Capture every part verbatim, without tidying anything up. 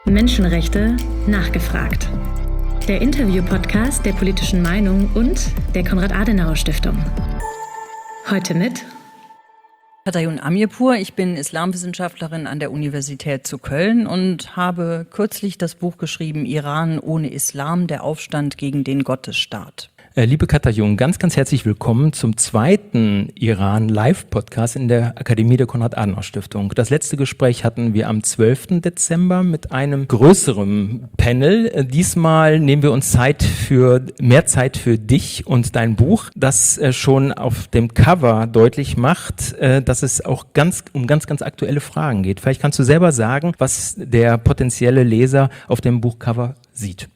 Menschenrechte nachgefragt. Der Interview-Podcast der Politischen Meinung und der Konrad-Adenauer-Stiftung. Heute mit Fatayun Amirpour, ich bin Islamwissenschaftlerin an der Universität zu Köln und habe kürzlich das Buch geschrieben, Iran ohne Islam, der Aufstand gegen den Gottesstaat. Liebe Fatayun, ganz, ganz herzlich willkommen zum zweiten Iran-Live-Podcast in der Akademie der Konrad-Adenauer-Stiftung. Das letzte Gespräch hatten wir am zwölften Dezember mit einem größeren Panel. Diesmal nehmen wir uns Zeit für, mehr Zeit für dich und dein Buch, das schon auf dem Cover deutlich macht, dass es auch ganz, um ganz, ganz aktuelle Fragen geht. Vielleicht kannst du selber sagen, was der potenzielle Leser auf dem Buchcover sieht.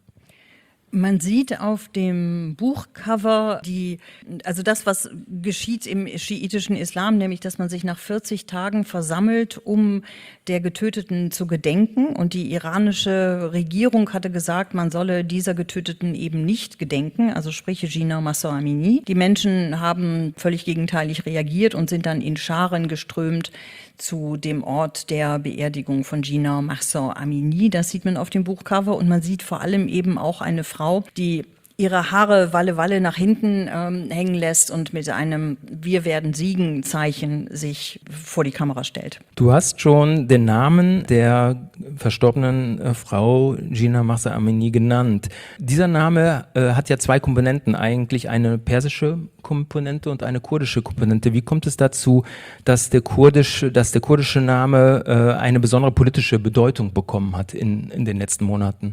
Man sieht auf dem Buchcover die, also das, was geschieht im schiitischen Islam, nämlich, dass man sich nach vierzig Tagen versammelt, um der Getöteten zu gedenken. Und die iranische Regierung hatte gesagt, man solle dieser Getöteten eben nicht gedenken, also sprich Jina Mahsa Amini. Die Menschen haben völlig gegenteilig reagiert und sind dann in Scharen geströmt zu dem Ort der Beerdigung von Jina Mahsa Amini. Das sieht man auf dem Buchcover und man sieht vor allem eben auch eine Frau, die ihre Haare Walle Walle nach hinten ähm, hängen lässt und mit einem Wir werden siegen Zeichen sich vor die Kamera stellt. Du hast schon den Namen der verstorbenen äh, Frau Jina Mahsa Amini genannt. Dieser Name äh, hat ja zwei Komponenten, eigentlich eine persische Komponente und eine kurdische Komponente. Wie kommt es dazu, dass der kurdische, dass der kurdische Name äh, eine besondere politische Bedeutung bekommen hat in, in den letzten Monaten?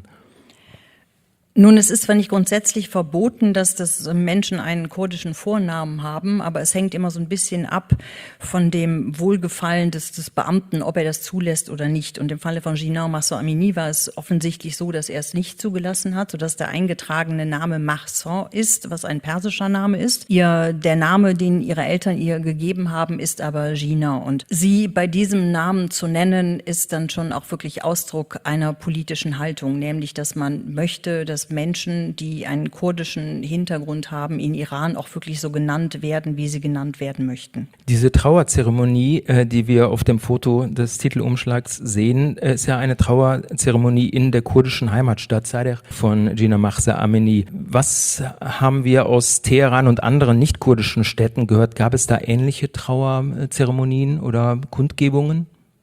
Nun, es ist zwar nicht grundsätzlich verboten, dass das Menschen einen kurdischen Vornamen haben, aber es hängt immer so ein bisschen ab von dem Wohlgefallen des, des Beamten, ob er das zulässt oder nicht. Und im Falle von Jina Mahsa Amini war es offensichtlich so, dass er es nicht zugelassen hat, sodass der eingetragene Name Mahsa ist, was ein persischer Name ist. Ihr, der Name, den ihre Eltern ihr gegeben haben, ist aber Jina. Und sie bei diesem Namen zu nennen, ist dann schon auch wirklich Ausdruck einer politischen Haltung, nämlich, dass man möchte, dass Menschen, die einen kurdischen Hintergrund haben, in Iran auch wirklich so genannt werden, wie sie genannt werden möchten. Diese Trauerzeremonie, die wir auf dem Foto des Titelumschlags sehen, ist ja eine Trauerzeremonie in der kurdischen Heimatstadt Sadr von Jina Mahsa Amini. Was haben wir aus Teheran und anderen nicht-kurdischen Städten gehört? Gab es da ähnliche Trauerzeremonien oder Kundgebungen?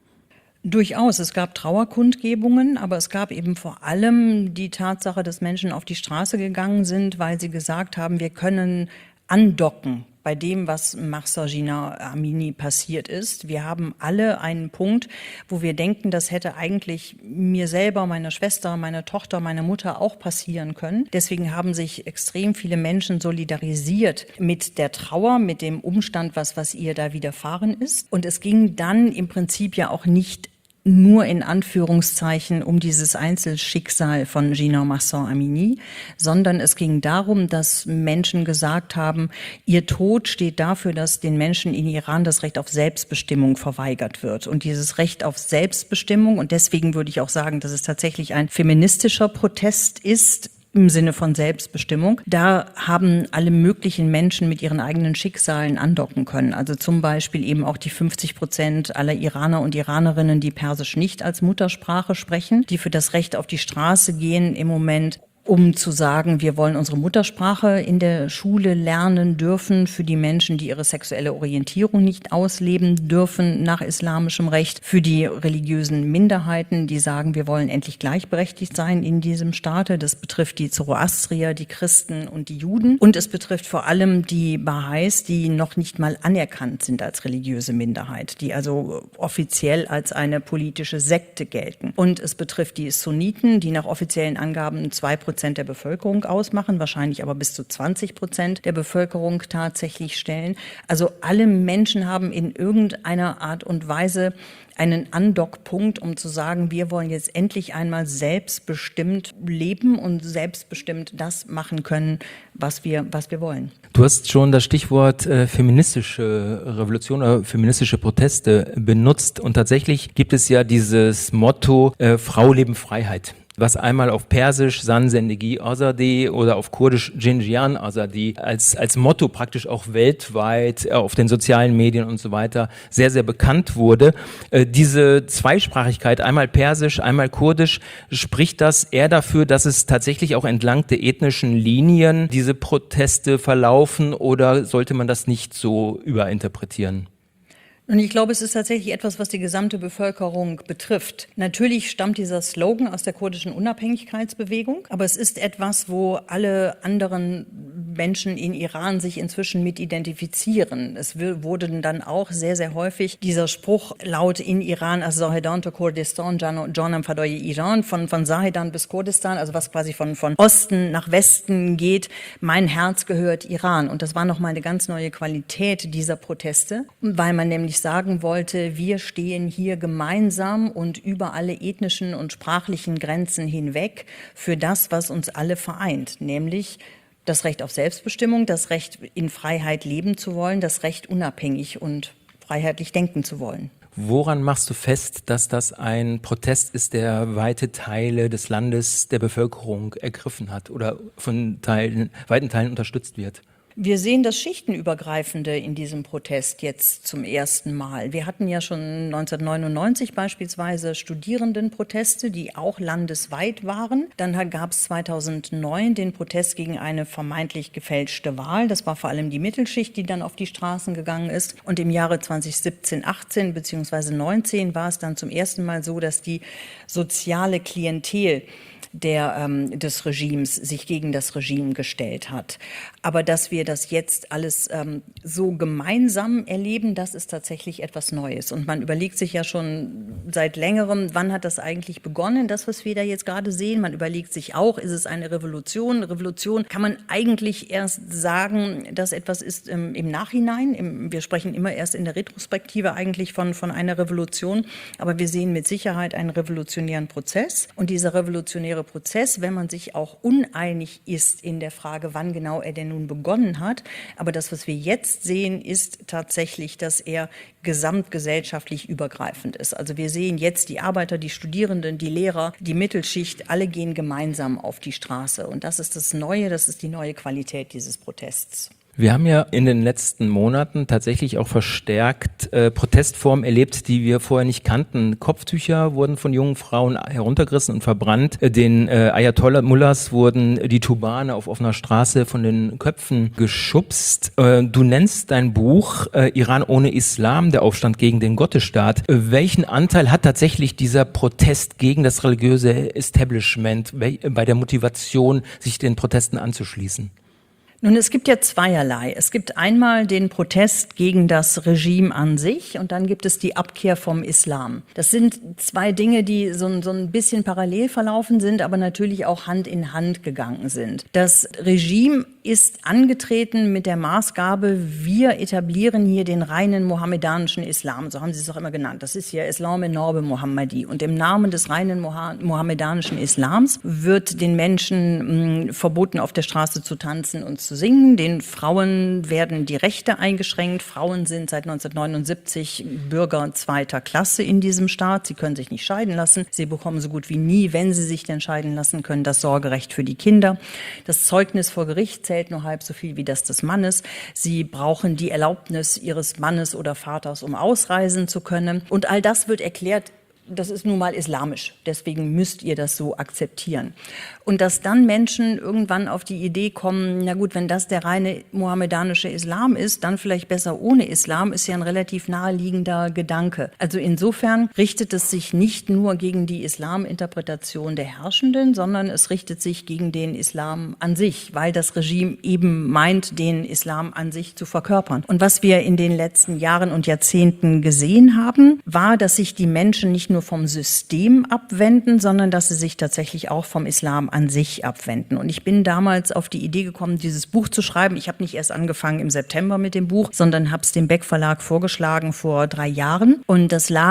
Durchaus. Es gab Trauerkundgebungen, aber es gab eben vor allem die Tatsache, dass Menschen auf die Straße gegangen sind, weil sie gesagt haben, wir können andocken bei dem, was Mahsa Jina Amini passiert ist. Wir haben alle einen Punkt, wo wir denken, das hätte eigentlich mir selber, meiner Schwester, meiner Tochter, meiner Mutter auch passieren können. Deswegen haben sich extrem viele Menschen solidarisiert mit der Trauer, mit dem Umstand, was, was ihr da widerfahren ist. Und es ging dann im Prinzip ja auch nicht nur in Anführungszeichen um dieses Einzelschicksal von Jina Mahsa Amini, sondern es ging darum, dass Menschen gesagt haben, ihr Tod steht dafür, dass den Menschen in Iran das Recht auf Selbstbestimmung verweigert wird. Und dieses Recht auf Selbstbestimmung, und deswegen würde ich auch sagen, dass es tatsächlich ein feministischer Protest ist, im Sinne von Selbstbestimmung. Da haben alle möglichen Menschen mit ihren eigenen Schicksalen andocken können. Also zum Beispiel eben auch die fünfzig Prozent aller Iraner und Iranerinnen, die Persisch nicht als Muttersprache sprechen, die für das Recht auf die Straße gehen im Moment, um zu sagen, wir wollen unsere Muttersprache in der Schule lernen dürfen, für die Menschen, die ihre sexuelle Orientierung nicht ausleben dürfen nach islamischem Recht, für die religiösen Minderheiten, die sagen, wir wollen endlich gleichberechtigt sein in diesem Staate. Das betrifft die Zoroastrier, die Christen und die Juden. Und es betrifft vor allem die Baha'is, die noch nicht mal anerkannt sind als religiöse Minderheit, die also offiziell als eine politische Sekte gelten. Und es betrifft die Sunniten, die nach offiziellen Angaben zwei Prozent der Bevölkerung ausmachen, wahrscheinlich aber bis zu zwanzig Prozent der Bevölkerung tatsächlich stellen. Also alle Menschen haben in irgendeiner Art und Weise einen Andockpunkt, um zu sagen, wir wollen jetzt endlich einmal selbstbestimmt leben und selbstbestimmt das machen können, was wir, was wir wollen. Du hast schon das Stichwort äh, feministische Revolution oder feministische Proteste benutzt und tatsächlich gibt es ja dieses Motto äh, Frau, Leben, Freiheit was einmal auf Persisch Zan Zendegi Azadi oder auf Kurdisch Jinjian Azadi als, als Motto praktisch auch weltweit auf den sozialen Medien und so weiter sehr, sehr bekannt wurde. Äh, diese Zweisprachigkeit, einmal Persisch, einmal Kurdisch, spricht das eher dafür, dass es tatsächlich auch entlang der ethnischen Linien diese Proteste verlaufen, oder sollte man das nicht so überinterpretieren? Und ich glaube, es ist tatsächlich etwas, was die gesamte Bevölkerung betrifft. Natürlich stammt dieser Slogan aus der kurdischen Unabhängigkeitsbewegung, aber es ist etwas, wo alle anderen Menschen in Iran sich inzwischen mit identifizieren. Es wurde dann auch sehr, sehr häufig dieser Spruch laut in Iran, als Zahedan to Kurdistan, Janam Fadoye Iran, von, von Zahedan bis Kurdistan, also was quasi von, von Osten nach Westen geht, mein Herz gehört Iran. Und das war nochmal eine ganz neue Qualität dieser Proteste, weil man nämlich sagen wollte, wir stehen hier gemeinsam und über alle ethnischen und sprachlichen Grenzen hinweg für das, was uns alle vereint, nämlich das Recht auf Selbstbestimmung, das Recht in Freiheit leben zu wollen, das Recht unabhängig und freiheitlich denken zu wollen. Woran machst du fest, dass das ein Protest ist, der weite Teile des Landes, der Bevölkerung ergriffen hat oder von Teilen, weiten Teilen unterstützt wird? Wir sehen das Schichtenübergreifende in diesem Protest jetzt zum ersten Mal. Wir hatten ja schon neunzehnhundertneunundneunzig beispielsweise Studierendenproteste, die auch landesweit waren. Dann gab es zweitausendneun den Protest gegen eine vermeintlich gefälschte Wahl. Das war vor allem die Mittelschicht, die dann auf die Straßen gegangen ist. Und im Jahre zweitausendsiebzehn, achtzehn beziehungsweise neunzehn war es dann zum ersten Mal so, dass die soziale Klientel der, ähm, des Regimes sich gegen das Regime gestellt hat. Aber dass wir das jetzt alles ähm, so gemeinsam erleben, das ist tatsächlich etwas Neues. Und man überlegt sich ja schon seit längerem, wann hat das eigentlich begonnen, das, was wir da jetzt gerade sehen. Man überlegt sich auch, ist es eine Revolution? Eine Revolution kann man eigentlich erst sagen, dass etwas ist ähm, im Nachhinein. Im, wir sprechen immer erst in der Retrospektive eigentlich von, von einer Revolution. Aber wir sehen mit Sicherheit einen revolutionären Prozess. Und dieser revolutionäre Prozess, wenn man sich auch uneinig ist in der Frage, wann genau er denn nun begonnen hat. Aber das, was wir jetzt sehen, ist tatsächlich, dass er gesamtgesellschaftlich übergreifend ist. Also wir sehen jetzt die Arbeiter, die Studierenden, die Lehrer, die Mittelschicht, alle gehen gemeinsam auf die Straße. Und das ist das Neue, das ist die neue Qualität dieses Protests. Wir haben ja in den letzten Monaten tatsächlich auch verstärkt äh, Protestformen erlebt, die wir vorher nicht kannten. Kopftücher wurden von jungen Frauen heruntergerissen und verbrannt. Den äh, Ayatollah-Mullahs wurden die Turbane auf offener Straße von den Köpfen geschubst. Äh, du nennst dein Buch äh, Iran ohne Islam, der Aufstand gegen den Gottesstaat. Äh, welchen Anteil hat tatsächlich dieser Protest gegen das religiöse Establishment bei der Motivation, sich den Protesten anzuschließen? Nun, es gibt ja zweierlei. Es gibt einmal den Protest gegen das Regime an sich und dann gibt es die Abkehr vom Islam. Das sind zwei Dinge, die so, so ein bisschen parallel verlaufen sind, aber natürlich auch Hand in Hand gegangen sind. Das Regime ist angetreten mit der Maßgabe, wir etablieren hier den reinen mohammedanischen Islam, so haben sie es auch immer genannt. Das ist ja Islam in Norbe Mohammadi. Und im Namen des reinen mohammedanischen Islams wird den Menschen mh, verboten, auf der Straße zu tanzen und zu singen. Den Frauen werden die Rechte eingeschränkt. Frauen sind seit neunzehnhundertneunundsiebzig Bürger zweiter Klasse in diesem Staat. Sie können sich nicht scheiden lassen. Sie bekommen so gut wie nie, wenn sie sich denn scheiden lassen können, das Sorgerecht für die Kinder. Das Zeugnis vor Gericht zählt nur halb so viel wie das des Mannes. Sie brauchen die Erlaubnis ihres Mannes oder Vaters, um ausreisen zu können. Und all das wird erklärt, das ist nun mal islamisch, deswegen müsst ihr das so akzeptieren. Und dass dann Menschen irgendwann auf die Idee kommen, na gut, wenn das der reine mohammedanische Islam ist, dann vielleicht besser ohne Islam, ist ja ein relativ naheliegender Gedanke. Also insofern richtet es sich nicht nur gegen die Islaminterpretation der Herrschenden, sondern es richtet sich gegen den Islam an sich, weil das Regime eben meint, den Islam an sich zu verkörpern. Und was wir in den letzten Jahren und Jahrzehnten gesehen haben, war, dass sich die Menschen nicht nur vom System abwenden, sondern dass sie sich tatsächlich auch vom Islam an sich abwenden. Und ich bin damals auf die Idee gekommen, dieses Buch zu schreiben. Ich habe nicht erst angefangen im September mit dem Buch, sondern habe es dem Beck Verlag vorgeschlagen vor drei Jahren. Und das lag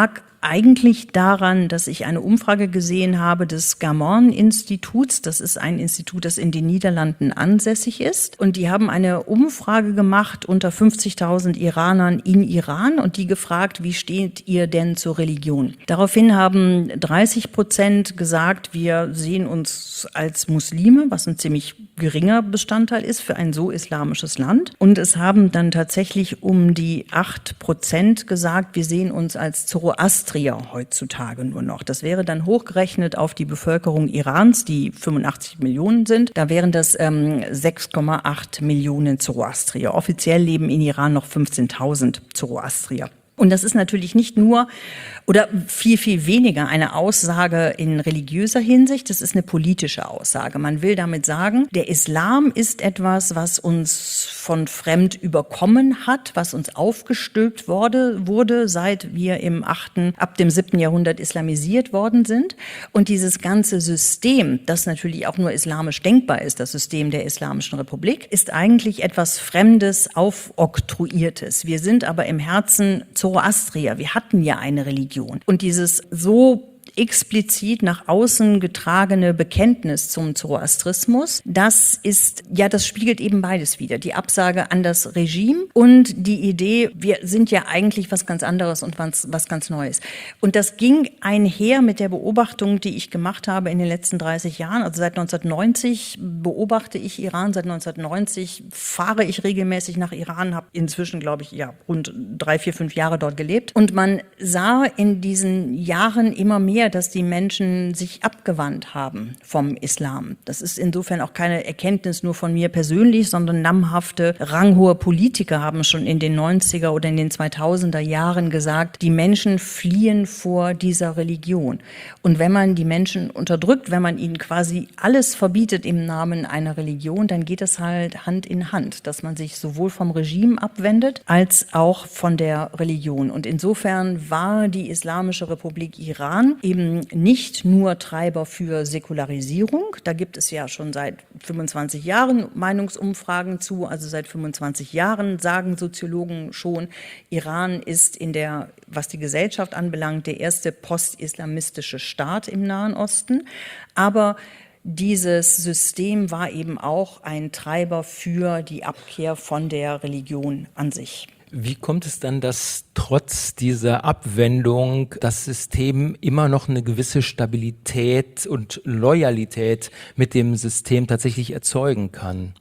eigentlich daran, dass ich eine Umfrage gesehen habe des Gamoon-Instituts. Das ist ein Institut, das in den Niederlanden ansässig ist. Und die haben eine Umfrage gemacht unter fünfzigtausend Iranern in Iran und die gefragt, wie steht ihr denn zur Religion? Daraufhin haben dreißig Prozent gesagt, wir sehen uns als Muslime, was ein ziemlich geringer Bestandteil ist für ein so islamisches Land. Und es haben dann tatsächlich um die acht Prozent gesagt, wir sehen uns als Zoroastrier heutzutage nur noch. Das wäre dann hochgerechnet auf die Bevölkerung Irans, die fünfundachtzig Millionen sind. Da wären das ähm, sechs Komma acht Millionen Zoroastrier. Offiziell leben in Iran noch fünfzehntausend Zoroastrier. Und das ist natürlich nicht nur oder viel, viel weniger eine Aussage in religiöser Hinsicht, das ist eine politische Aussage. Man will damit sagen, der Islam ist etwas, was uns von fremd überkommen hat, was uns aufgestülpt wurde, wurde, seit wir im achten, ab dem siebten Jahrhundert islamisiert worden sind. Und dieses ganze System, das natürlich auch nur islamisch denkbar ist, das System der Islamischen Republik, ist eigentlich etwas Fremdes, Aufoktroyiertes. Wir sind aber im Herzen Zoroastrier. Wir hatten ja eine Religion. Und dieses so explizit nach außen getragene Bekenntnis zum Zoroastrismus, das ist, ja, das spiegelt eben beides wider. Die Absage an das Regime und die Idee, wir sind ja eigentlich was ganz anderes und was, was ganz Neues. Und das ging einher mit der Beobachtung, die ich gemacht habe in den letzten dreißig Jahren. Also seit neunzehnhundertneunzig beobachte ich Iran, seit neunzehnhundertneunzig fahre ich regelmäßig nach Iran, habe inzwischen, glaube ich, ja, rund drei, vier, fünf Jahre dort gelebt. Und man sah in diesen Jahren immer mehr, dass die Menschen sich abgewandt haben vom Islam. Das ist insofern auch keine Erkenntnis nur von mir persönlich, sondern namhafte, ranghohe Politiker haben schon in den neunziger oder in den zweitausender Jahren gesagt, die Menschen fliehen vor dieser Religion. Und wenn man die Menschen unterdrückt, wenn man ihnen quasi alles verbietet im Namen einer Religion, dann geht es halt Hand in Hand, dass man sich sowohl vom Regime abwendet, als auch von der Religion. Und insofern war die Islamische Republik Iran eben nicht nur Treiber für Säkularisierung. Da gibt es ja schon seit fünfundzwanzig Jahren Meinungsumfragen zu. Also seit fünfundzwanzig Jahren sagen Soziologen schon, Iran ist in der, was die Gesellschaft anbelangt, der erste post-islamistische Staat im Nahen Osten. Aber dieses System war eben auch ein Treiber für die Abkehr von der Religion an sich. Wie kommt es dann, dass trotz dieser Abwendung das System immer noch eine gewisse Stabilität und Loyalität mit dem System tatsächlich erzeugen kann?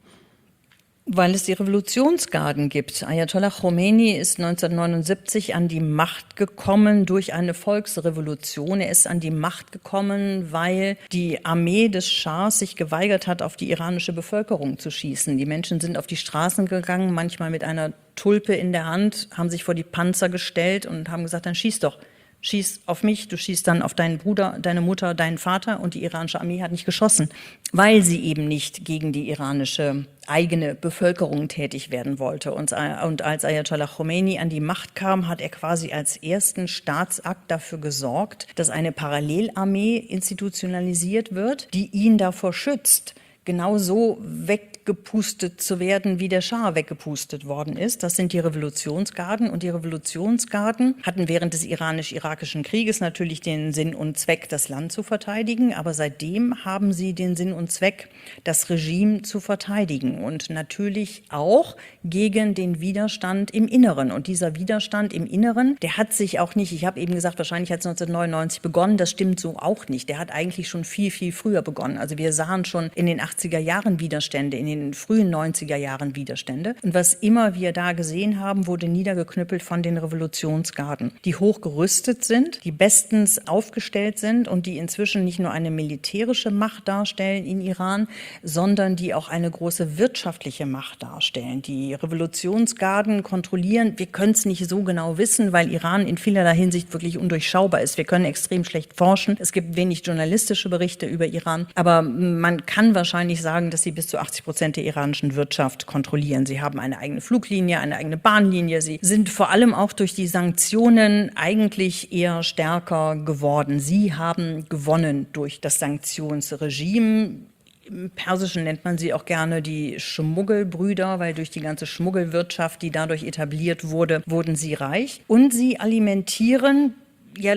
Weil es die Revolutionsgarden gibt. Ayatollah Khomeini ist neunzehnhundertneunundsiebzig an die Macht gekommen durch eine Volksrevolution. Er ist an die Macht gekommen, weil die Armee des Schahs sich geweigert hat, auf die iranische Bevölkerung zu schießen. Die Menschen sind auf die Straßen gegangen, manchmal mit einer Tulpe in der Hand, haben sich vor die Panzer gestellt und haben gesagt, dann schieß doch. Schieß auf mich, du schießt dann auf deinen Bruder, deine Mutter, deinen Vater, und die iranische Armee hat nicht geschossen, weil sie eben nicht gegen die iranische eigene Bevölkerung tätig werden wollte. Und, und als Ayatollah Khomeini an die Macht kam, hat er quasi als ersten Staatsakt dafür gesorgt, dass eine Parallelarmee institutionalisiert wird, die ihn davor schützt, genauso weggepustet zu werden, wie der Schah weggepustet worden ist. Das sind die Revolutionsgarden. Und die Revolutionsgarden hatten während des iranisch-irakischen Krieges natürlich den Sinn und Zweck, das Land zu verteidigen. Aber seitdem haben sie den Sinn und Zweck, das Regime zu verteidigen. Und natürlich auch gegen den Widerstand im Inneren. Und dieser Widerstand im Inneren, der hat sich auch nicht, ich habe eben gesagt, wahrscheinlich hat es neunzehnhundertneunundneunzig begonnen. Das stimmt so auch nicht. Der hat eigentlich schon viel, viel früher begonnen. Also wir sahen schon in den achtziger Jahren Widerstände, in den frühen neunziger Jahren Widerstände. Und was immer wir da gesehen haben, wurde niedergeknüppelt von den Revolutionsgarden, die hoch gerüstet sind, die bestens aufgestellt sind und die inzwischen nicht nur eine militärische Macht darstellen in Iran, sondern die auch eine große wirtschaftliche Macht darstellen. Die Revolutionsgarden kontrollieren, wir können es nicht so genau wissen, weil Iran in vielerlei Hinsicht wirklich undurchschaubar ist. Wir können extrem schlecht forschen. Es gibt wenig journalistische Berichte über Iran, aber man kann wahrscheinlich sagen, dass sie bis zu achtzig Prozent der iranischen Wirtschaft kontrollieren. Sie haben eine eigene Fluglinie, eine eigene Bahnlinie. Sie sind vor allem auch durch die Sanktionen eigentlich eher stärker geworden. Sie haben gewonnen durch das Sanktionsregime. Im Persischen nennt man sie auch gerne die Schmuggelbrüder, weil durch die ganze Schmuggelwirtschaft, die dadurch etabliert wurde, wurden sie reich. Und sie alimentieren Ja,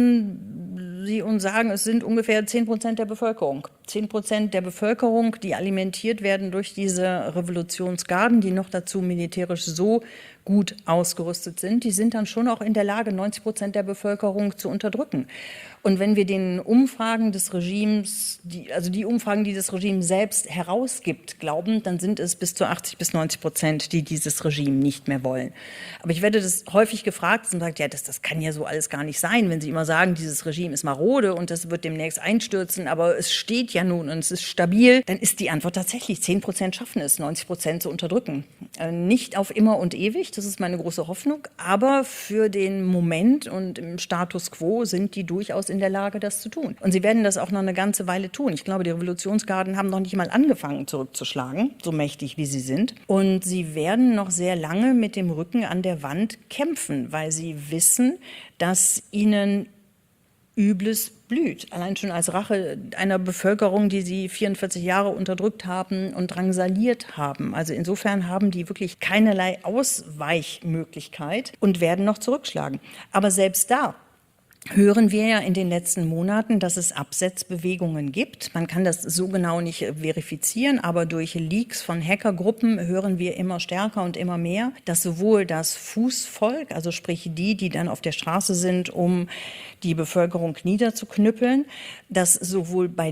lassen Sie uns sagen, es sind ungefähr zehn Prozent der Bevölkerung. zehn Prozent der Bevölkerung, die alimentiert werden durch diese Revolutionsgarden, die noch dazu militärisch so gut ausgerüstet sind, die sind dann schon auch in der Lage, neunzig Prozent der Bevölkerung zu unterdrücken. Und wenn wir den Umfragen des Regimes, die, also die Umfragen, die das Regime selbst herausgibt, glauben, dann sind es bis zu achtzig bis neunzig Prozent, die dieses Regime nicht mehr wollen. Aber ich werde das häufig gefragt und sagt, ja, das, das kann ja so alles gar nicht sein, wenn Sie immer sagen, dieses Regime ist marode und das wird demnächst einstürzen, aber es steht ja nun und es ist stabil, dann ist die Antwort tatsächlich, zehn Prozent schaffen es, neunzig Prozent zu unterdrücken. Äh, nicht auf immer und ewig, das ist meine große Hoffnung, aber für den Moment und im Status quo sind die durchaus in der Lage, das zu tun. Und sie werden das auch noch eine ganze Weile tun. Ich glaube, die Revolutionsgarden haben noch nicht mal angefangen zurückzuschlagen, so mächtig wie sie sind. Und sie werden noch sehr lange mit dem Rücken an der Wand kämpfen, weil sie wissen, dass ihnen Übles blüht. Allein schon als Rache einer Bevölkerung, die sie vierundvierzig Jahre unterdrückt haben und drangsaliert haben. Also insofern haben die wirklich keinerlei Ausweichmöglichkeit und werden noch zurückschlagen. Aber selbst da hören wir ja in den letzten Monaten, dass es Absetzbewegungen gibt. Man kann das so genau nicht verifizieren, aber durch Leaks von Hackergruppen hören wir immer stärker und immer mehr, dass sowohl das Fußvolk, also sprich die, die dann auf der Straße sind, um die Bevölkerung niederzuknüppeln, dass sowohl bei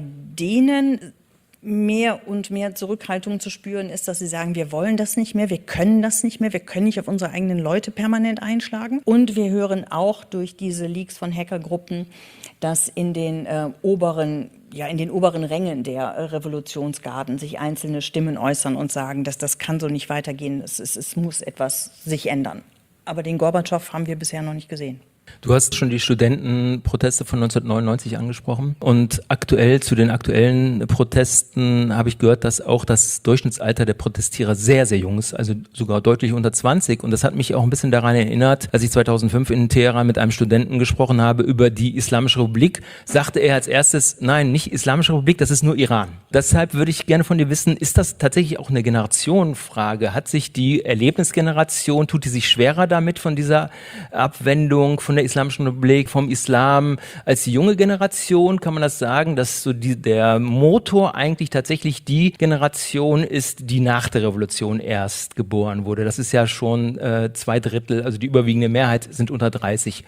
denen mehr und mehr Zurückhaltung zu spüren ist, dass sie sagen, wir wollen das nicht mehr, wir können das nicht mehr, wir können nicht auf unsere eigenen Leute permanent einschlagen. Und wir hören auch durch diese Leaks von Hackergruppen, dass in den äh, oberen ja, in den oberen Rängen der äh, Revolutionsgarden sich einzelne Stimmen äußern und sagen, dass das kann so nicht weitergehen, es, es, es muss etwas sich ändern. Aber den Gorbatschow haben wir bisher noch nicht gesehen. Du hast schon die Studentenproteste von neunzehnhundertneunundneunzig angesprochen und aktuell zu den aktuellen Protesten habe ich gehört, dass auch das Durchschnittsalter der Protestierer sehr, sehr jung ist, also sogar deutlich unter zwanzig und das hat mich auch ein bisschen daran erinnert, als ich zweitausendfünf in Teheran mit einem Studenten gesprochen habe über die Islamische Republik, sagte er als erstes, nein, nicht Islamische Republik, das ist nur Iran. Deshalb würde ich gerne von dir wissen, ist das tatsächlich auch eine Generationenfrage? Hat sich die Erlebnisgeneration, tut die sich schwerer damit von dieser Abwendung von der Islamischen Republik, vom Islam als junge Generation, kann man das sagen, dass so die, der Motor eigentlich tatsächlich die Generation ist, die nach der Revolution erst geboren wurde. Das ist ja schon äh, zwei Drittel, also die überwiegende Mehrheit sind unter dreißig.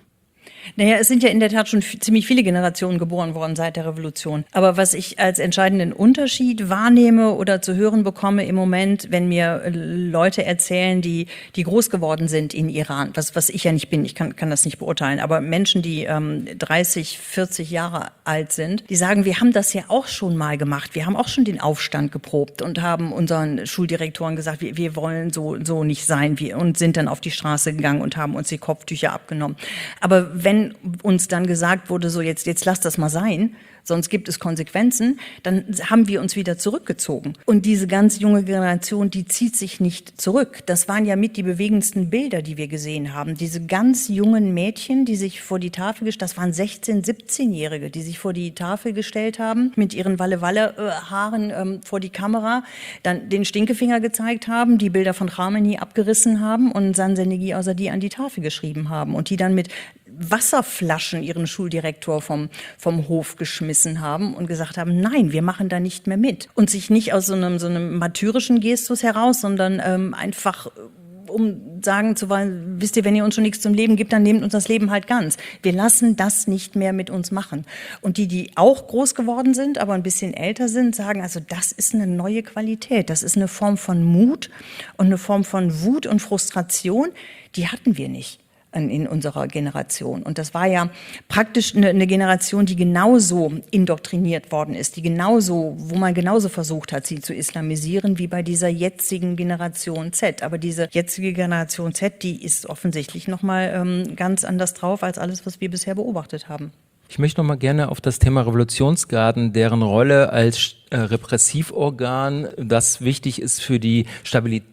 Naja, es sind ja in der Tat schon f- ziemlich viele Generationen geboren worden seit der Revolution. Aber was ich als entscheidenden Unterschied wahrnehme oder zu hören bekomme im Moment, wenn mir Leute erzählen, die die groß geworden sind in Iran, was was ich ja nicht bin, ich kann kann das nicht beurteilen, aber Menschen, die ähm, dreißig, vierzig Jahre alt sind, die sagen, wir haben das ja auch schon mal gemacht, wir haben auch schon den Aufstand geprobt und haben unseren Schuldirektoren gesagt, wir, wir wollen so so nicht sein, wir, und sind dann auf die Straße gegangen und haben uns die Kopftücher abgenommen. Aber wenn uns dann gesagt wurde, so jetzt, jetzt lass das mal sein, sonst gibt es Konsequenzen, dann haben wir uns wieder zurückgezogen. Und diese ganz junge Generation, die zieht sich nicht zurück. Das waren ja mit die bewegendsten Bilder, die wir gesehen haben. Diese ganz jungen Mädchen, die sich vor die Tafel gestellt, das waren sechzehn-, siebzehnjährige, die sich vor die Tafel gestellt haben, mit ihren Walle-Walle-Haaren ähm, vor die Kamera, dann den Stinkefinger gezeigt haben, die Bilder von Khamenei abgerissen haben und Sansennegi Azadi an die Tafel geschrieben haben und die dann mit Wasserflaschen ihren Schuldirektor vom, vom Hof geschmissen haben und gesagt haben, nein, wir machen da nicht mehr mit. Und sich nicht aus so einem, so einem martyrischen Gestus heraus, sondern ähm, einfach um sagen zu wollen, wisst ihr, wenn ihr uns schon nichts zum Leben gibt, dann nehmt uns das Leben halt ganz. Wir lassen das nicht mehr mit uns machen. Und die, die auch groß geworden sind, aber ein bisschen älter sind, sagen, also das ist eine neue Qualität. Das ist eine Form von Mut und eine Form von Wut und Frustration, die hatten wir nicht in unserer Generation. Und das war ja praktisch eine, eine Generation, die genauso indoktriniert worden ist, die genauso, wo man genauso versucht hat, sie zu islamisieren, wie bei dieser jetzigen Generation Z. Aber diese jetzige Generation Z, die ist offensichtlich nochmal ähm, ganz anders drauf als alles, was wir bisher beobachtet haben. Ich möchte noch mal gerne auf das Thema Revolutionsgarden, deren Rolle als äh, Repressivorgan, das wichtig ist für die Stabilität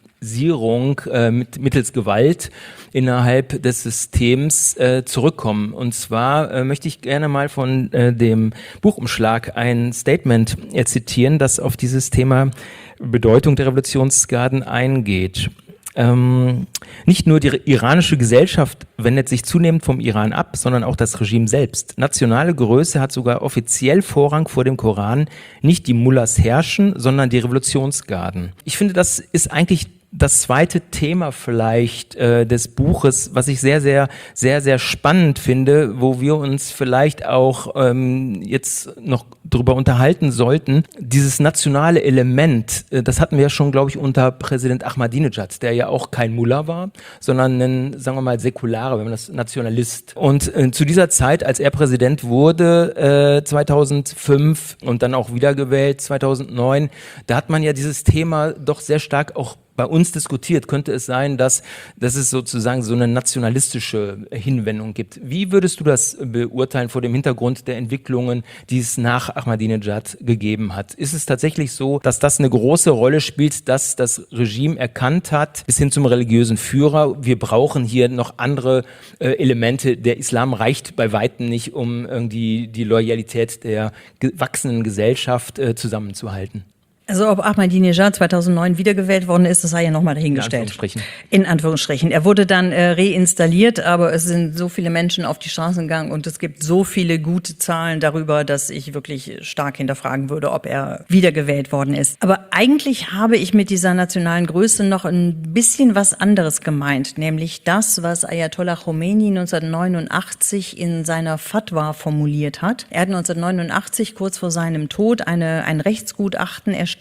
äh, mit, mittels Gewalt innerhalb des Systems äh, zurückkommen. Und zwar äh, möchte ich gerne mal von äh, dem Buchumschlag ein Statement äh, zitieren, das auf dieses Thema Bedeutung der Revolutionsgarden eingeht. Ähm, nicht nur die iranische Gesellschaft wendet sich zunehmend vom Iran ab, sondern auch das Regime selbst. Nationale Größe hat sogar offiziell Vorrang vor dem Koran. Nicht die Mullahs herrschen, sondern die Revolutionsgarden. Ich finde, das ist eigentlich das zweite Thema vielleicht äh, des Buches, was ich sehr, sehr, sehr, sehr spannend finde, wo wir uns vielleicht auch ähm, jetzt noch drüber unterhalten sollten. Dieses nationale Element, äh, das hatten wir ja schon, glaube ich, unter Präsident Ahmadinejad, der ja auch kein Mullah war, sondern ein, sagen wir mal, säkularer, wenn man das Nationalist. Und äh, zu dieser Zeit, als er Präsident wurde, äh, zweitausendfünf und dann auch wiedergewählt, zweitausendneun, da hat man ja dieses Thema doch sehr stark auch bei uns diskutiert. Könnte es sein, dass, dass es sozusagen so eine nationalistische Hinwendung gibt? Wie würdest du das beurteilen vor dem Hintergrund der Entwicklungen, die es nach Ahmadinejad gegeben hat? Ist es tatsächlich so, dass das eine große Rolle spielt, dass das Regime erkannt hat, bis hin zum religiösen Führer, wir brauchen hier noch andere äh, Elemente, der Islam reicht bei Weitem nicht, um irgendwie die Loyalität der gewachsenen Gesellschaft äh, zusammenzuhalten? Also ob Ahmadinejad zweitausendneun wiedergewählt worden ist, das sei ja nochmal dahingestellt. In Anführungsstrichen. In Anführungsstrichen. Er wurde dann äh, reinstalliert, aber es sind so viele Menschen auf die Straßen gegangen und es gibt so viele gute Zahlen darüber, dass ich wirklich stark hinterfragen würde, ob er wiedergewählt worden ist. Aber eigentlich habe ich mit dieser nationalen Größe noch ein bisschen was anderes gemeint, nämlich das, was Ayatollah Khomeini neunzehnhundertneunundachtzig in seiner Fatwa formuliert hat. Er hat neunzehnhundertneunundachtzig kurz vor seinem Tod eine, ein Rechtsgutachten erstellt,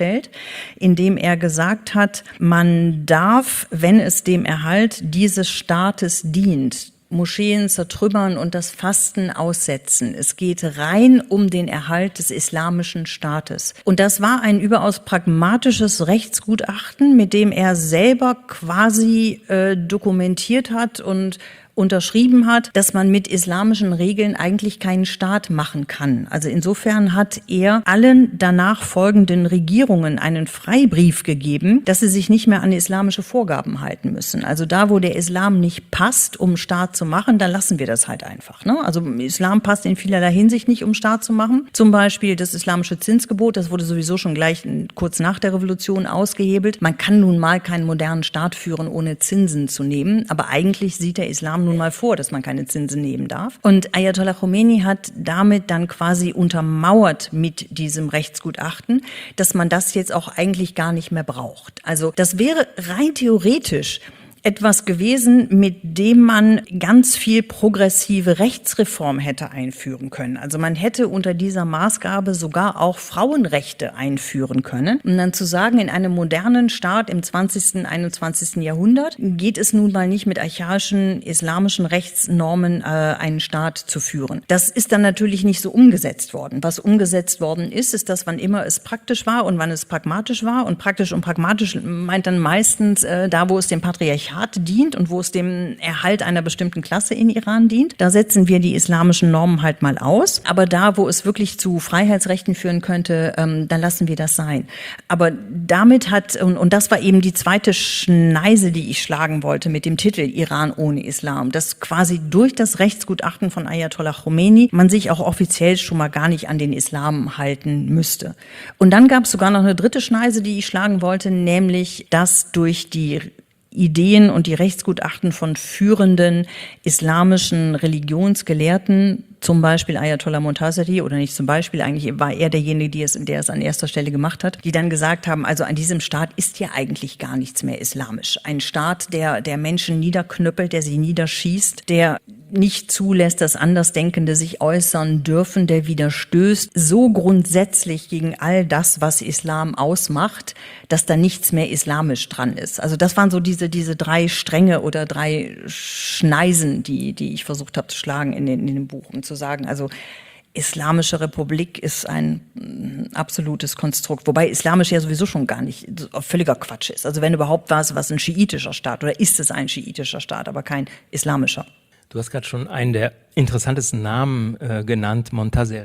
in dem er gesagt hat, man darf, wenn es dem Erhalt dieses Staates dient, Moscheen zertrümmern und das Fasten aussetzen. Es geht rein um den Erhalt des islamischen Staates. Und das war ein überaus pragmatisches Rechtsgutachten, mit dem er selber quasi äh, dokumentiert hat und unterschrieben hat, dass man mit islamischen Regeln eigentlich keinen Staat machen kann. Also insofern hat er allen danach folgenden Regierungen einen Freibrief gegeben, dass sie sich nicht mehr an islamische Vorgaben halten müssen. Also da, wo der Islam nicht passt, um Staat zu machen, da lassen wir das halt einfach. Ne? Also Islam passt in vielerlei Hinsicht nicht, um Staat zu machen. Zum Beispiel das islamische Zinsgebot, das wurde sowieso schon gleich kurz nach der Revolution ausgehebelt. Man kann nun mal keinen modernen Staat führen, ohne Zinsen zu nehmen. Aber eigentlich sieht der Islam nun mal vor, dass man keine Zinsen nehmen darf. Und Ayatollah Khomeini hat damit dann quasi untermauert mit diesem Rechtsgutachten, dass man das jetzt auch eigentlich gar nicht mehr braucht. Also das wäre rein theoretisch etwas gewesen, mit dem man ganz viel progressive Rechtsreform hätte einführen können. Also man hätte unter dieser Maßgabe sogar auch Frauenrechte einführen können. Um dann zu sagen, in einem modernen Staat im zwanzigsten, einundzwanzigsten Jahrhundert geht es nun mal nicht mit archaischen islamischen Rechtsnormen äh, einen Staat zu führen. Das ist dann natürlich nicht so umgesetzt worden. Was umgesetzt worden ist, ist, dass wann immer es praktisch war und wann es pragmatisch war. Und praktisch und pragmatisch meint dann meistens äh, da, wo es dem Patriarchat dient und wo es dem Erhalt einer bestimmten Klasse in Iran dient. Da setzen wir die islamischen Normen halt mal aus. Aber da, wo es wirklich zu Freiheitsrechten führen könnte, ähm, dann lassen wir das sein. Aber damit hat, und, und das war eben die zweite Schneise, die ich schlagen wollte mit dem Titel Iran ohne Islam, dass quasi durch das Rechtsgutachten von Ayatollah Khomeini man sich auch offiziell schon mal gar nicht an den Islam halten müsste. Und dann gab es sogar noch eine dritte Schneise, die ich schlagen wollte, nämlich dass durch die Ideen und die Rechtsgutachten von führenden islamischen Religionsgelehrten, zum Beispiel Ayatollah Montazeri, oder nicht zum Beispiel, eigentlich war er derjenige, der es, der es an erster Stelle gemacht hat, die dann gesagt haben, also an diesem Staat ist ja eigentlich gar nichts mehr islamisch. Ein Staat, der, der Menschen niederknüppelt, der sie niederschießt, der nicht zulässt, dass Andersdenkende sich äußern dürfen, der widerstößt so grundsätzlich gegen all das, was Islam ausmacht, dass da nichts mehr islamisch dran ist. Also das waren so diese diese drei Stränge oder drei Schneisen, die die ich versucht habe zu schlagen in, den, in dem Buch, um zu sagen, also Islamische Republik ist ein mm, absolutes Konstrukt, wobei islamisch ja sowieso schon gar nicht völliger Quatsch ist. Also wenn überhaupt war es was ein schiitischer Staat oder ist es ein schiitischer Staat, aber kein islamischer. Du hast gerade schon einen der interessantesten Namen äh, genannt, Montazeri.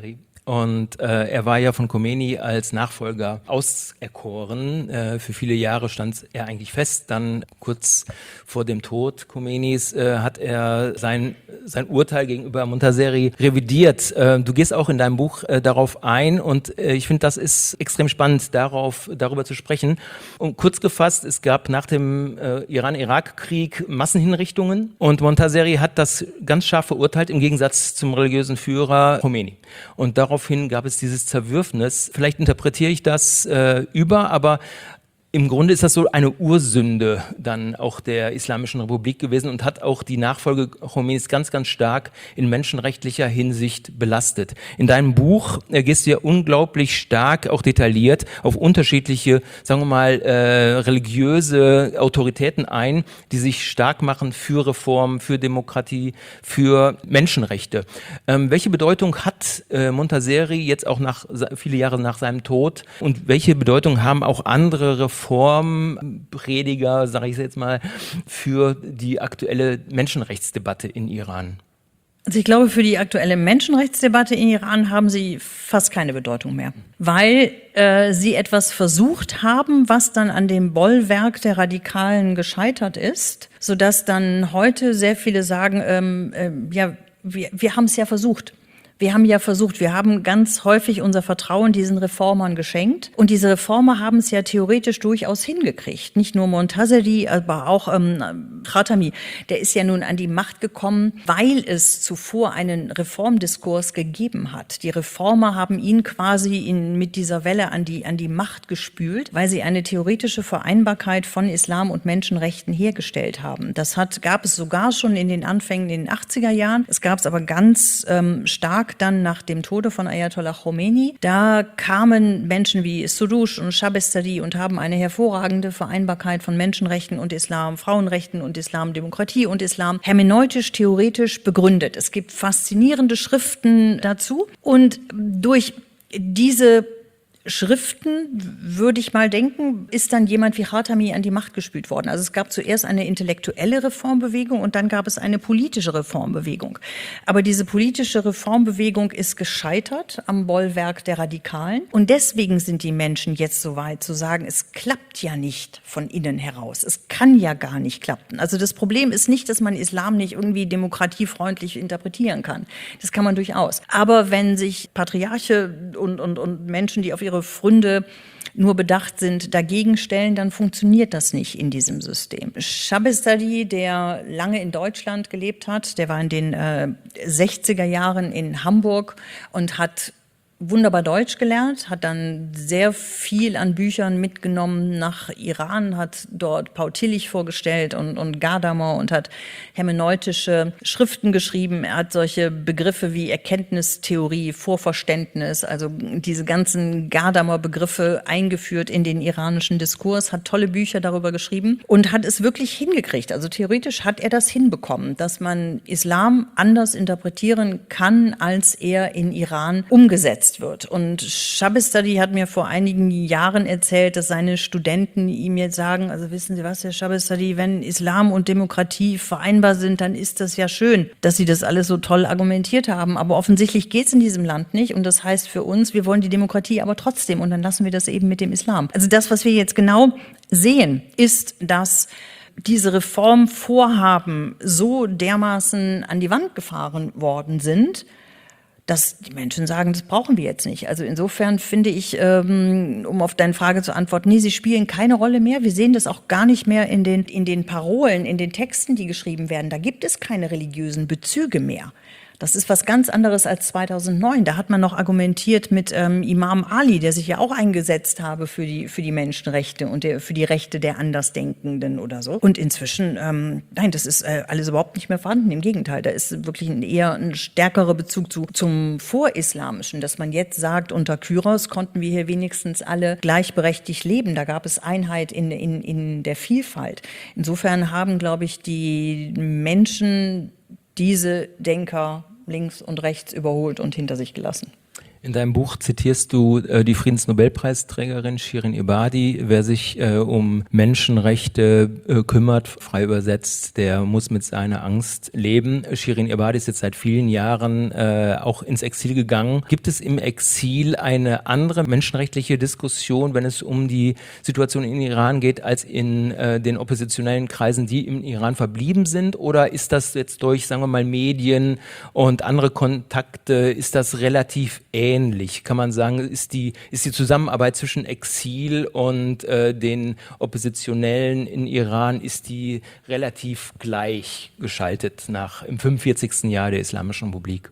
Und äh, er war ja von Khomeini als Nachfolger auserkoren. Äh, für viele Jahre stand er eigentlich fest. Dann kurz vor dem Tod Khomeinis äh, hat er sein, sein Urteil gegenüber Montazeri revidiert. Äh, du gehst auch in deinem Buch äh, darauf ein und äh, ich finde, das ist extrem spannend, darauf, darüber zu sprechen. Und kurz gefasst, es gab nach dem äh, Iran-Irak-Krieg Massenhinrichtungen und Montazeri hat das ganz scharf verurteilt, im Gegensatz zum religiösen Führer Khomeini. Und daraufhin gab es dieses Zerwürfnis. Vielleicht interpretiere ich das äh, über, aber im Grunde ist das so eine Ursünde dann auch der Islamischen Republik gewesen und hat auch die Nachfolge Khomeinis ganz, ganz stark in menschenrechtlicher Hinsicht belastet. In deinem Buch äh, gehst du ja unglaublich stark, auch detailliert, auf unterschiedliche, sagen wir mal, äh, religiöse Autoritäten ein, die sich stark machen für Reform, für Demokratie, für Menschenrechte. Ähm, welche Bedeutung hat äh, Montazeri jetzt auch nach viele Jahre nach seinem Tod und welche Bedeutung haben auch andere Reformen Reformprediger, sage ich jetzt mal, für die aktuelle Menschenrechtsdebatte in Iran? Also ich glaube, für die aktuelle Menschenrechtsdebatte in Iran haben sie fast keine Bedeutung mehr, weil äh, sie etwas versucht haben, was dann an dem Bollwerk der Radikalen gescheitert ist, sodass dann heute sehr viele sagen, ähm, äh, ja, wir, wir haben es ja versucht. Wir haben ja versucht, wir haben ganz häufig unser Vertrauen diesen Reformern geschenkt. Und diese Reformer haben es ja theoretisch durchaus hingekriegt. Nicht nur Montazeri, aber auch ähm, Khatami. Der ist ja nun an die Macht gekommen, weil es zuvor einen Reformdiskurs gegeben hat. Die Reformer haben ihn quasi in, mit dieser Welle an die, an die Macht gespült, weil sie eine theoretische Vereinbarkeit von Islam und Menschenrechten hergestellt haben. Das hat, gab es sogar schon in den Anfängen in den achtziger Jahren. Es gab es aber ganz ähm, stark dann nach dem Tode von Ayatollah Khomeini. Da kamen Menschen wie Soroush und Shabestari und haben eine hervorragende Vereinbarkeit von Menschenrechten und Islam, Frauenrechten und Islam, Demokratie und Islam hermeneutisch, theoretisch begründet. Es gibt faszinierende Schriften dazu und durch diese Schriften, würde ich mal denken, ist dann jemand wie Khatami an die Macht gespült worden. Also es gab zuerst eine intellektuelle Reformbewegung und dann gab es eine politische Reformbewegung. Aber diese politische Reformbewegung ist gescheitert am Bollwerk der Radikalen. Und deswegen sind die Menschen jetzt so weit zu sagen, es klappt ja nicht von innen heraus. Es kann ja gar nicht klappen. Also das Problem ist nicht, dass man Islam nicht irgendwie demokratiefreundlich interpretieren kann. Das kann man durchaus. Aber wenn sich Patriarche und, und, und Menschen, die auf ihre Fründe nur bedacht sind, dagegen stellen, dann funktioniert das nicht in diesem System. Shabestari, der lange in Deutschland gelebt hat, der war in den äh, sechziger Jahren in Hamburg und hat wunderbar Deutsch gelernt, hat dann sehr viel an Büchern mitgenommen nach Iran, hat dort Paul Tillich vorgestellt und, und Gadamer und hat hermeneutische Schriften geschrieben. Er hat solche Begriffe wie Erkenntnistheorie, Vorverständnis, also diese ganzen Gadamer Begriffe eingeführt in den iranischen Diskurs, hat tolle Bücher darüber geschrieben und hat es wirklich hingekriegt. Also theoretisch hat er das hinbekommen, dass man Islam anders interpretieren kann, als er in Iran umgesetzt wird. Und Shabestari hat mir vor einigen Jahren erzählt, dass seine Studenten ihm jetzt sagen, also wissen Sie was, Herr Shabestari, wenn Islam und Demokratie vereinbar sind, dann ist das ja schön, dass Sie das alles so toll argumentiert haben. Aber offensichtlich geht es in diesem Land nicht. Und das heißt für uns, wir wollen die Demokratie aber trotzdem. Und dann lassen wir das eben mit dem Islam. Also das, was wir jetzt genau sehen, ist, dass diese Reformvorhaben so dermaßen an die Wand gefahren worden sind, dass die Menschen sagen, das brauchen wir jetzt nicht. Also insofern finde ich, ähm, um auf deine Frage zu antworten, nee, sie spielen keine Rolle mehr. Wir sehen das auch gar nicht mehr in den, in den Parolen, in den Texten, die geschrieben werden. Da gibt es keine religiösen Bezüge mehr. Das ist was ganz anderes als zweitausendneun. Da hat man noch argumentiert mit ähm, Imam Ali, der sich ja auch eingesetzt habe für die, für die Menschenrechte und der, für die Rechte der Andersdenkenden oder so. Und inzwischen, ähm, nein, das ist äh, alles überhaupt nicht mehr vorhanden. Im Gegenteil, da ist wirklich ein, eher ein stärkerer Bezug zu, zum Vorislamischen, dass man jetzt sagt, unter Kyros konnten wir hier wenigstens alle gleichberechtigt leben. Da gab es Einheit in, in, in der Vielfalt. Insofern haben, glaube ich, die Menschen diese Denker links und rechts überholt und hinter sich gelassen. In deinem Buch zitierst du äh, die Friedensnobelpreisträgerin Shirin Ebadi. Wer sich äh, um Menschenrechte äh, kümmert, frei übersetzt, der muss mit seiner Angst leben. Shirin Ebadi ist jetzt seit vielen Jahren äh, auch ins Exil gegangen. Gibt es im Exil eine andere menschenrechtliche Diskussion, wenn es um die Situation in Iran geht, als in äh, den oppositionellen Kreisen, die im Iran verblieben sind? Oder ist das jetzt durch, sagen wir mal, Medien und andere Kontakte, ist das relativ ähnlich? Ähnlich, kann man sagen, ist die, ist die Zusammenarbeit zwischen Exil und äh, den Oppositionellen in Iran, ist die relativ gleich geschaltet nach im fünfundvierzigsten Jahr der Islamischen Republik?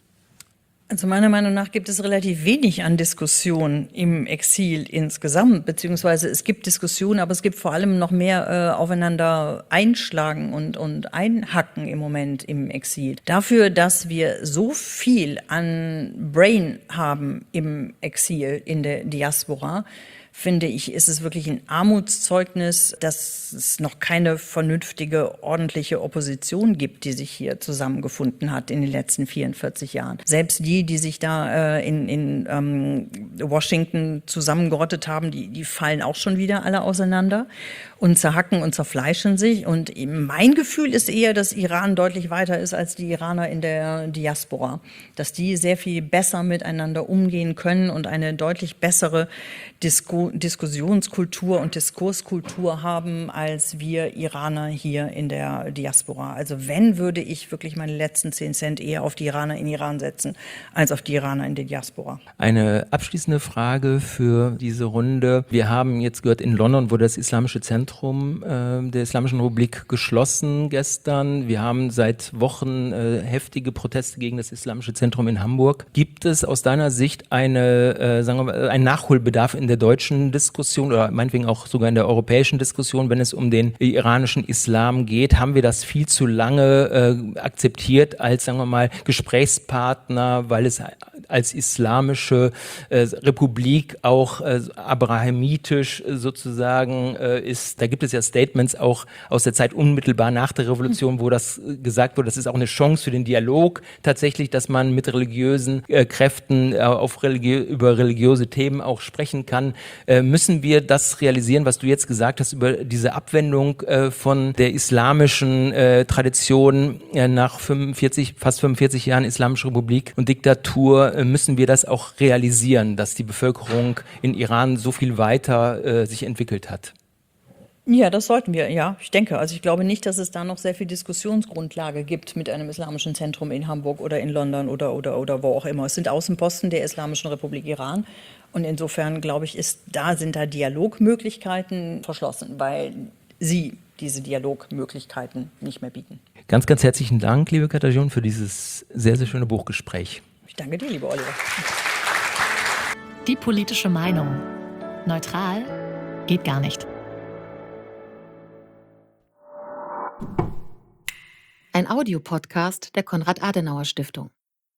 Also meiner Meinung nach gibt es relativ wenig an Diskussion im Exil insgesamt, beziehungsweise es gibt Diskussionen, aber es gibt vor allem noch mehr äh, aufeinander einschlagen und, und einhacken im Moment im Exil. Dafür, dass wir so viel an Brain haben im Exil, in der Diaspora, finde ich, ist es wirklich ein Armutszeugnis, dass es noch keine vernünftige, ordentliche Opposition gibt, die sich hier zusammengefunden hat in den letzten vierundvierzig Jahren. Selbst die, die sich da äh, in, in ähm, Washington zusammengerottet haben, die, die fallen auch schon wieder alle auseinander und zerhacken und zerfleischen sich. Und mein Gefühl ist eher, dass Iran deutlich weiter ist als die Iraner in der Diaspora. Dass die sehr viel besser miteinander umgehen können und eine deutlich bessere Disku- Diskussionskultur und Diskurskultur haben, als wir Iraner hier in der Diaspora. Also wenn, würde ich wirklich meine letzten zehn Cent eher auf die Iraner in Iran setzen, als auf die Iraner in der Diaspora. Eine abschließende Frage für diese Runde. Wir haben jetzt gehört, in London wurde das Islamische Zentrum äh, der Islamischen Republik geschlossen gestern. Wir haben seit Wochen äh, heftige Proteste gegen das Islamische Zentrum in Hamburg. Gibt es aus deiner Sicht eine, äh, sagen wir mal, einen Nachholbedarf in der deutschen Diskussion oder meinetwegen auch sogar in der europäischen Diskussion, wenn es um den iranischen Islam geht? Haben wir das viel zu lange äh, akzeptiert als, sagen wir mal, Gesprächspartner, weil es als islamische äh, Republik auch äh, abrahamitisch äh, sozusagen äh, ist? Da gibt es ja Statements auch aus der Zeit unmittelbar nach der Revolution, wo das äh, gesagt wurde, das ist auch eine Chance für den Dialog tatsächlich, dass man mit religiösen äh, Kräften äh, auf religi- über religiöse Themen auch sprechen kann. Äh, müssen wir das realisieren, was du jetzt gesagt hast, über diese Abwendung äh, von der islamischen äh, Tradition äh, nach fünfundvierzig, fast fünfundvierzig Jahren Islamische Republik und Diktatur, äh, müssen wir das auch realisieren, dass die Bevölkerung in Iran so viel weiter äh, sich entwickelt hat? Ja, das sollten wir, ja, ich denke. Also ich glaube nicht, dass es da noch sehr viel Diskussionsgrundlage gibt mit einem islamischen Zentrum in Hamburg oder in London oder, oder, oder wo auch immer. Es sind Außenposten der Islamischen Republik Iran. Und insofern, glaube ich, ist da, sind da Dialogmöglichkeiten verschlossen, weil sie diese Dialogmöglichkeiten nicht mehr bieten. Ganz, ganz herzlichen Dank, liebe Katarzyna, für dieses sehr, sehr schöne Buchgespräch. Ich danke dir, lieber Oliver. Die politische Meinung. Neutral geht gar nicht. Ein Audiopodcast der Konrad-Adenauer-Stiftung.